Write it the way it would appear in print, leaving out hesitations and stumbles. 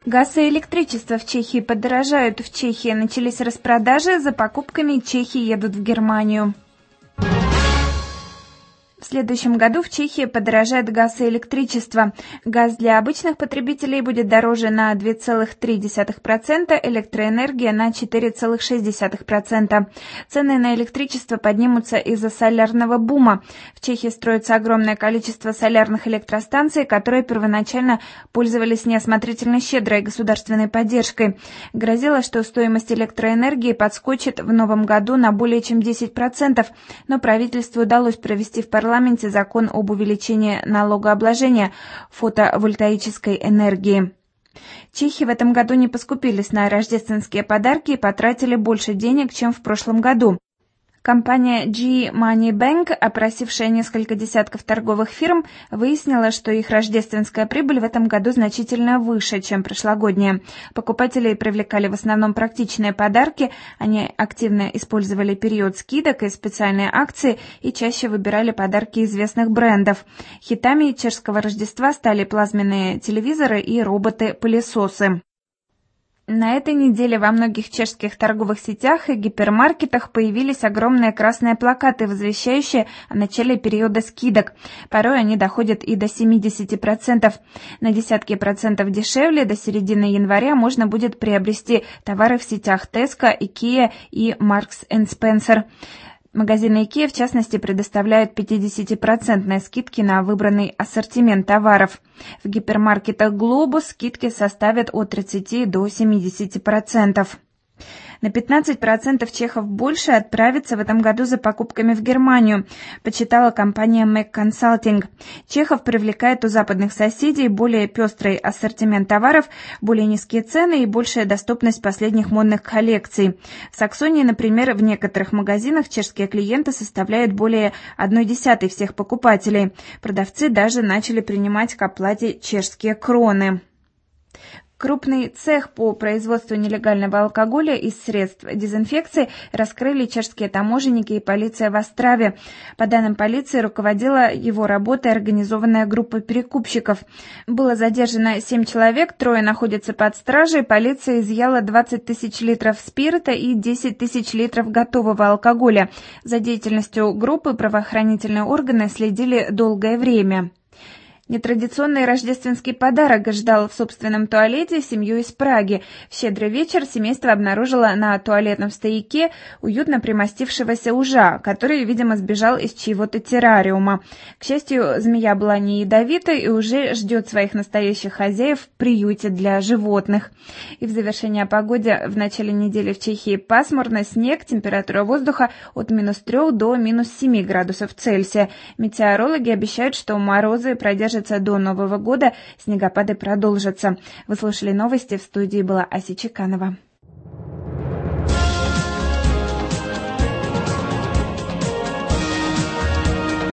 Газ и электричество в Чехии подорожают. В Чехии начались распродажи, за покупками чехи едут в Германию. В следующем году в Чехии подорожает газ и электричество. Газ для обычных потребителей будет дороже на 2,3%, электроэнергия на 4,6%. Цены на электричество поднимутся из-за солярного бума. В Чехии строится огромное количество солярных электростанций, которые первоначально пользовались неосмотрительно щедрой государственной поддержкой. Грозило, что стоимость электроэнергии подскочит в новом году на более чем 10%, но правительству удалось провести в парламенте закон об увеличении налогообложения фотовольтаической энергии. Чехи в этом году не поскупились на рождественские подарки и потратили больше денег, чем в прошлом году. Компания G-Money Bank, опросившая несколько десятков торговых фирм, выяснила, что их рождественская прибыль в этом году значительно выше, чем прошлогодняя. Покупателей привлекали в основном практичные подарки, они активно использовали период скидок и специальные акции и чаще выбирали подарки известных брендов. Хитами чешского Рождества стали плазменные телевизоры и роботы-пылесосы. На этой неделе во многих чешских торговых сетях и гипермаркетах появились огромные красные плакаты, возвещающие о начале периода скидок. Порой они доходят и до 70%. На десятки процентов дешевле до середины января можно будет приобрести товары в сетях Tesco, IKEA и Marks & Spencer. Магазины IKEA, в частности, предоставляют 50% скидки на выбранный ассортимент товаров. В гипермаркетах Globus скидки составят от 30 до 70%. На 15% чехов больше отправятся в этом году за покупками в Германию, подсчитала компания Mac Consulting. Чехов привлекает у западных соседей более пестрый ассортимент товаров, более низкие цены и большая доступность последних модных коллекций. В Саксонии, например, в некоторых магазинах чешские клиенты составляют более 1/10 всех покупателей. Продавцы даже начали принимать к оплате чешские кроны. Крупный цех по производству нелегального алкоголя из средств дезинфекции раскрыли чешские таможенники и полиция в Острове. По данным полиции, руководила его работой организованная группа перекупщиков. Было задержано 7 человек, 3 находятся под стражей. Полиция изъяла 20 тысяч литров спирта и 10 тысяч литров готового алкоголя. За деятельностью группы правоохранительные органы следили долгое время. Нетрадиционный рождественский подарок ждал в собственном туалете семью из Праги. В щедрый вечер семейство обнаружило на туалетном стояке уютно примостившегося ужа, который, видимо, сбежал из чьего-то террариума. К счастью, змея была не ядовитой и уже ждет своих настоящих хозяев в приюте для животных. И в завершение о погоде: в начале недели в Чехии пасмурно, снег, температура воздуха от -3 до -7 градусов Цельсия. Метеорологи обещают, что морозы продержатся до Нового года, снегопады продолжатся. Вы слушали новости, в студии была Ася Чеканова.